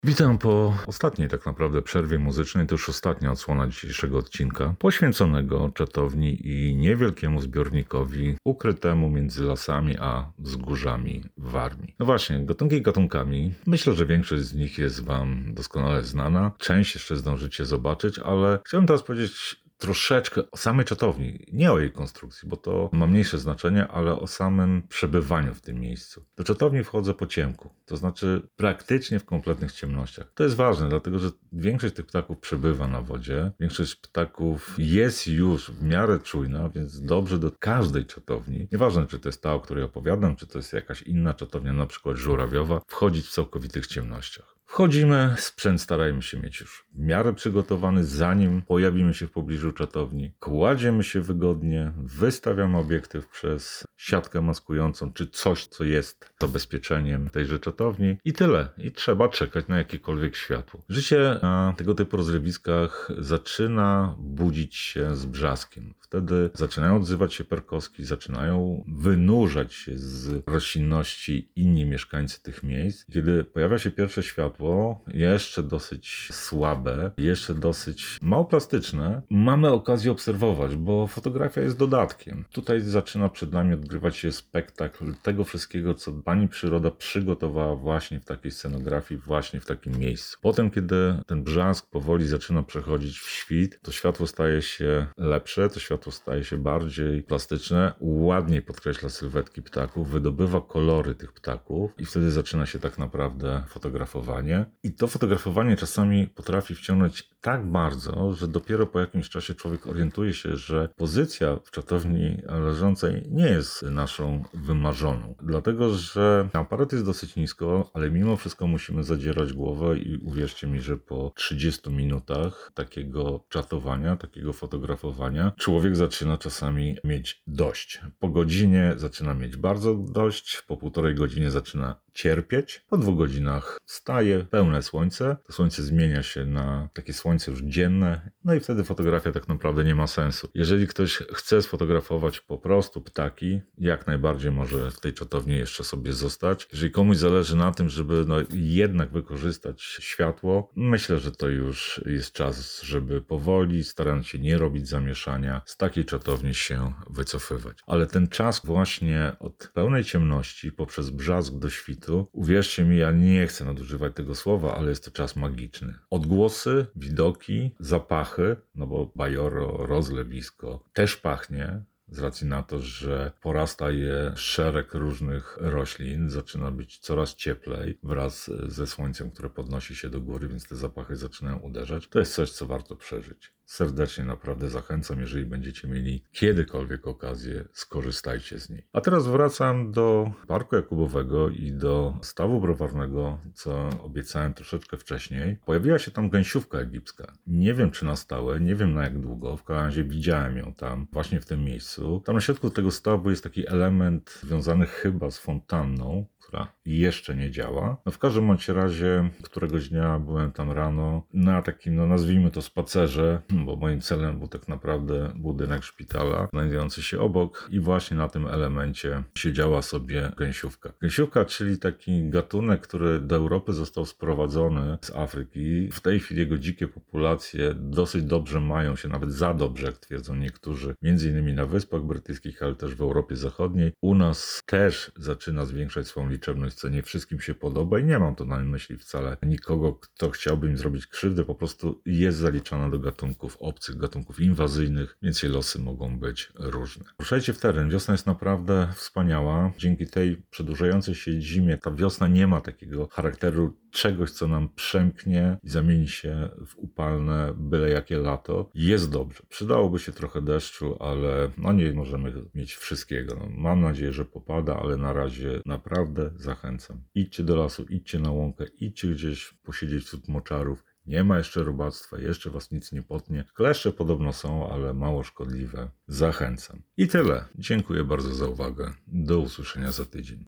Witam po ostatniej tak naprawdę przerwie muzycznej. To już ostatnia odsłona dzisiejszego odcinka, poświęconego czatowni i niewielkiemu zbiornikowi ukrytemu między lasami a wzgórzami Warmii. No właśnie, gatunki gatunkami. Myślę, że większość z nich jest Wam doskonale znana. Część jeszcze zdążycie zobaczyć, ale chciałbym teraz powiedzieć troszeczkę o samej czatowni, nie o jej konstrukcji, bo to ma mniejsze znaczenie, ale o samym przebywaniu w tym miejscu. Do czatowni wchodzę po ciemku, to znaczy praktycznie w kompletnych ciemnościach. To jest ważne, dlatego że większość tych ptaków przebywa na wodzie, większość ptaków jest już w miarę czujna, więc dobrze do każdej czatowni, nieważne czy to jest ta, o której opowiadam, czy to jest jakaś inna czatownia, na przykład żurawiowa, wchodzić w całkowitych ciemnościach. Wchodzimy, sprzęt starajmy się mieć już w miarę przygotowany, zanim pojawimy się w pobliżu czatowni. Kładziemy się wygodnie, wystawiamy obiektyw przez siatkę maskującą, czy coś, co jest zabezpieczeniem tejże czatowni i tyle. I trzeba czekać na jakiekolwiek światło. Życie na tego typu rozlewiskach zaczyna budzić się z brzaskiem. Wtedy zaczynają odzywać się perkowski, zaczynają wynurzać się z roślinności inni mieszkańcy tych miejsc. Kiedy pojawia się pierwsze światło, jeszcze dosyć słabe, jeszcze dosyć mało plastyczne, mamy okazję obserwować, bo fotografia jest dodatkiem. Tutaj zaczyna przed nami odgrywać się spektakl tego wszystkiego, co pani przyroda przygotowała właśnie w takiej scenografii, właśnie w takim miejscu. Potem, kiedy ten brzask powoli zaczyna przechodzić w świt, to światło staje się lepsze, to światło staje się bardziej plastyczne, ładniej podkreśla sylwetki ptaków, wydobywa kolory tych ptaków i wtedy zaczyna się tak naprawdę fotografowanie. I to fotografowanie czasami potrafi wciągnąć tak bardzo, że dopiero po jakimś czasie człowiek orientuje się, że pozycja w czatowni leżącej nie jest naszą wymarzoną. Dlatego, że aparat jest dosyć nisko, ale mimo wszystko musimy zadzierać głowę i uwierzcie mi, że po 30 minutach takiego czatowania, takiego fotografowania, człowiek zaczyna czasami mieć dość. Po godzinie zaczyna mieć bardzo dość, po 1,5 godzinie zaczyna cierpieć. Po 2 godzinach wstaje pełne słońce. To słońce zmienia się na takie słońce już dzienne. No i wtedy fotografia tak naprawdę nie ma sensu. Jeżeli ktoś chce sfotografować po prostu ptaki, jak najbardziej może w tej czatowni jeszcze sobie zostać. Jeżeli komuś zależy na tym, żeby jednak wykorzystać światło, myślę, że to już jest czas, żeby powoli, starając się nie robić zamieszania, z takiej czatowni się wycofywać. Ale ten czas właśnie od pełnej ciemności poprzez brzask do świtu, uwierzcie mi, ja nie chcę nadużywać tego słowa, ale jest to czas magiczny. Odgłosy, widoki, zapachy, no bo bajoro, rozlewisko też pachnie, z racji na to, że porasta je szereg różnych roślin, zaczyna być coraz cieplej wraz ze słońcem, które podnosi się do góry, więc te zapachy zaczynają uderzać. To jest coś, co warto przeżyć. Serdecznie naprawdę zachęcam, jeżeli będziecie mieli kiedykolwiek okazję, skorzystajcie z niej. A teraz wracam do Parku Jakubowego i do stawu browarnego, co obiecałem troszeczkę wcześniej. Pojawiła się tam gęsiówka egipska. Nie wiem, czy na stałe, nie wiem na jak długo, w każdym razie widziałem ją tam, właśnie w tym miejscu. Tam na środku tego stawu jest taki element związany chyba z fontanną, która jeszcze nie działa. No w każdym bądź razie któregoś dnia byłem tam rano na takim, nazwijmy to spacerze, bo moim celem był tak naprawdę budynek szpitala znajdujący się obok i właśnie na tym elemencie siedziała sobie gęsiówka. Gęsiówka, czyli taki gatunek, który do Europy został sprowadzony z Afryki. W tej chwili jego dzikie populacje dosyć dobrze mają się, nawet za dobrze, jak twierdzą niektórzy, między innymi na Wyspach Brytyjskich, ale też w Europie Zachodniej. U nas też zaczyna zwiększać swoją liczebność, co nie wszystkim się podoba i nie mam to na myśli wcale nikogo, kto chciałby im zrobić krzywdę, po prostu jest zaliczana do gatunków obcych, gatunków inwazyjnych, więc jej losy mogą być różne. Ruszajcie w teren, wiosna jest naprawdę wspaniała. Dzięki tej przedłużającej się zimie ta wiosna nie ma takiego charakteru czegoś, co nam przemknie i zamieni się w upalne byle jakie lato. Jest dobrze. Przydałoby się trochę deszczu, ale nie możemy mieć wszystkiego. Mam nadzieję, że popada, ale na razie naprawdę zachęcam. Idźcie do lasu, idźcie na łąkę, idźcie gdzieś posiedzieć wśród moczarów. Nie ma jeszcze robactwa, jeszcze was nic nie potnie. Kleszcze podobno są, ale mało szkodliwe. Zachęcam. I tyle. Dziękuję bardzo za uwagę. Do usłyszenia za tydzień.